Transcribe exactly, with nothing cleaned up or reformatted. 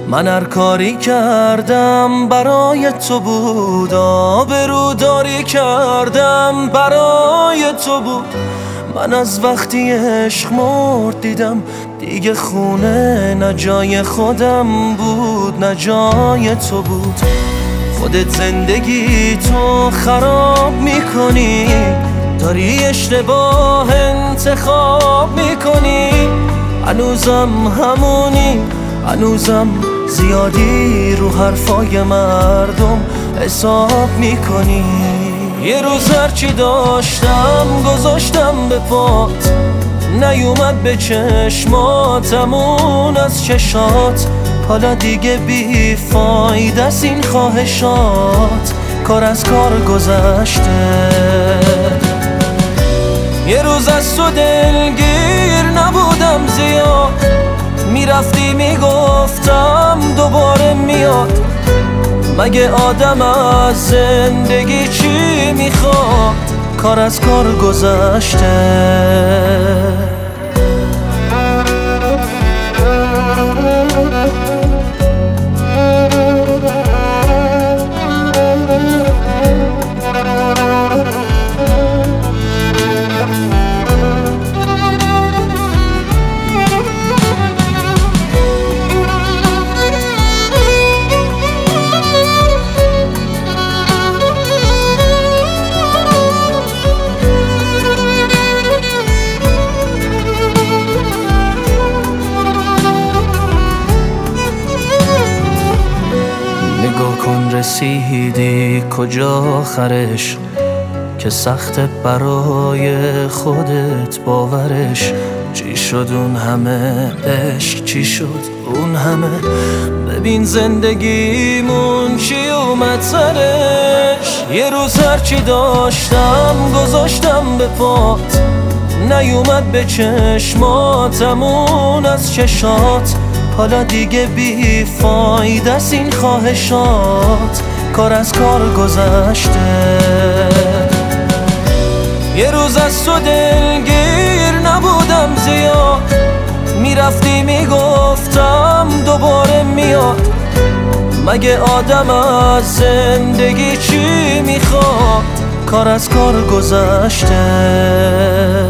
من هر کاری کردم برای تو بود، آبروداری کردم برای تو بود. من از وقتی عشق مرد دیدم دیگه خونه نه جای خودم بود نه جای تو بود. خودت زندگی تو خراب میکنی، داری اشتباه انتخاب میکنی. هنوزم همونی، هنوزم زیادی رو حرفای مردم حساب میکنی. یه روز هرچی داشتم گذاشتم به پات، نیومد به چشماتمون از چشات. حالا دیگه بی فایده است این خواهشات، کار از کار گذشته. یه روز از تو دلگیر نبودم زیاد، میرفتی میگفتم دوباره میاد. مگه آدم از زندگی چی میخواد؟ کار از کار گذشته. نگاه کن رسیدی کجا آخرش، که سخت برای خودت باورش. چی شد اون همه عشق، چی شد اون همه؟ ببین زندگیمون چی اومد سرش. یه روز هرچی داشتم گذاشتم به پات، نیومد به چشماتمون از چشات. حالا دیگه بی فایده است این خواهشات، کار از کار گذشته. یه روز از تو دلگیر نبودم زیاد، میرفتی میگفتم دوباره میاد. مگه آدم از زندگی چی میخواد؟ کار از کار گذشته.